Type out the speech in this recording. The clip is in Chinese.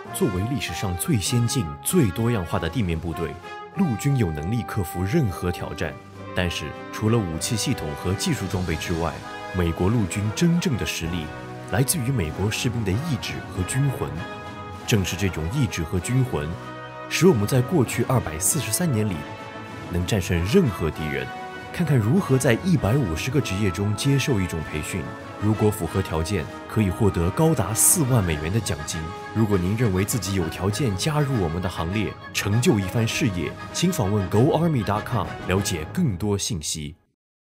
作为历史上最先进、最多样化的地面部队，陆军有能力克服任何挑战。但是，除了武器系统和技术装备之外，美国陆军真正的实力来自于美国士兵的意志和军魂。正是这种意志和军魂，使我们在过去243年里能战胜任何敌人。看看如何在150个职业中接受一种培训，如果符合条件，可以获得高达4万美元的奖金。如果您认为自己有条件加入我们的行列，成就一番事业，请访问 GoArmy.com 了解更多信息。